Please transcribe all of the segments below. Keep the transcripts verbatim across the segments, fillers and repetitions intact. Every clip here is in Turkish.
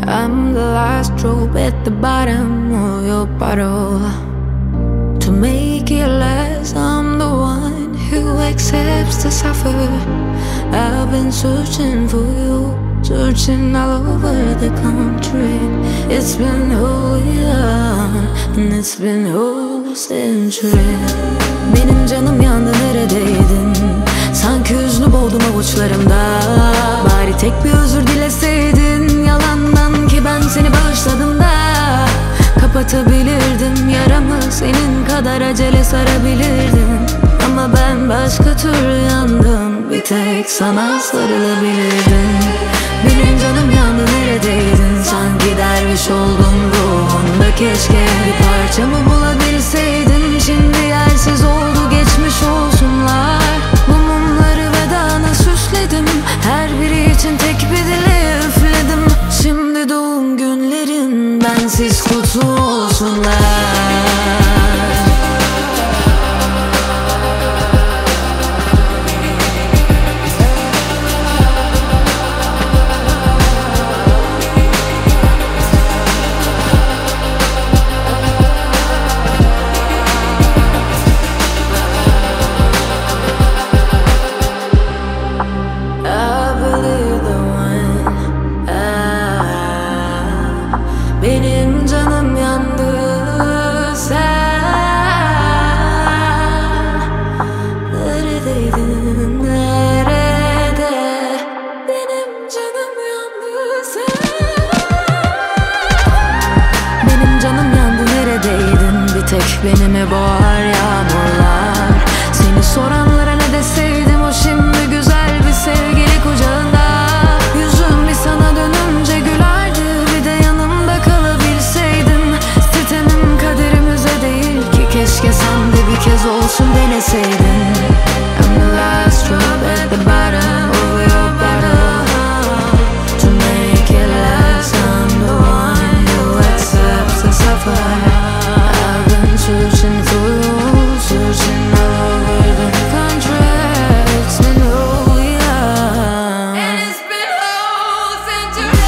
I'm the last drop at the bottom of your bottle. To make it last, I'm the one who accepts to suffer. I've been searching for you, searching all over the country. It's been whole year, and it's been whole century. Benim canım yandı, neredeydin? Sanki hüznü boğdum avuçlarımda. Bari tek bir özür dileseydin yalandan, ki ben seni bağışladım da. Kapatabilirdim yaramı, senin kadar acele sarabilirdim. Ama ben başka türlü yandım, bir tek sana sarılabilirdim. Benim canım yandı, neredeydin? Sanki derviş oldum ruhunda, keşke bir parçamı bulabilseydim. Şimdi yersiz oldu, geçmiş olsunlar. Bu mumları vedana süsledim, her biri için tek bir dile üfledim. Şimdi doğum günlerin bensiz kutlu olsunlar. Benim canım yandı, sen neredeydin, nerede? Benim canım yandı, sen. Benim canım yandı, neredeydin? Bir tek beni mi boğar yağmurlar? Seni soranlara ne deseydim, o şimdi güzel bir sevgili kucağında. Yüzüm bir sana dönünce gülerdi, bir de yanımda kalabilseydin. Sitemim kaderimize değil ki, keşke sen de bir kez olsun deneseydin. I'm the last drop at the bottom of your bottle. To make it last, I'm the one who accepts the suffer. I've been searching for you, searching all over the country. It's been whole year, and it's been whole century.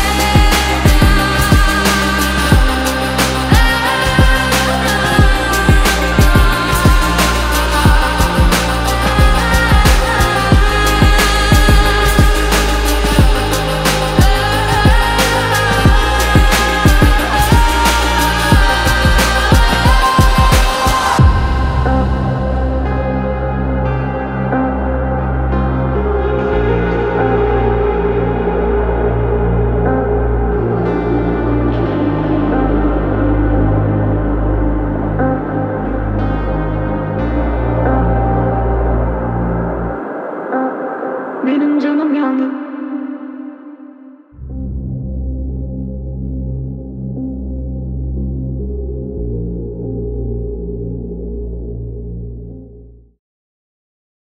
Benim canım yandı.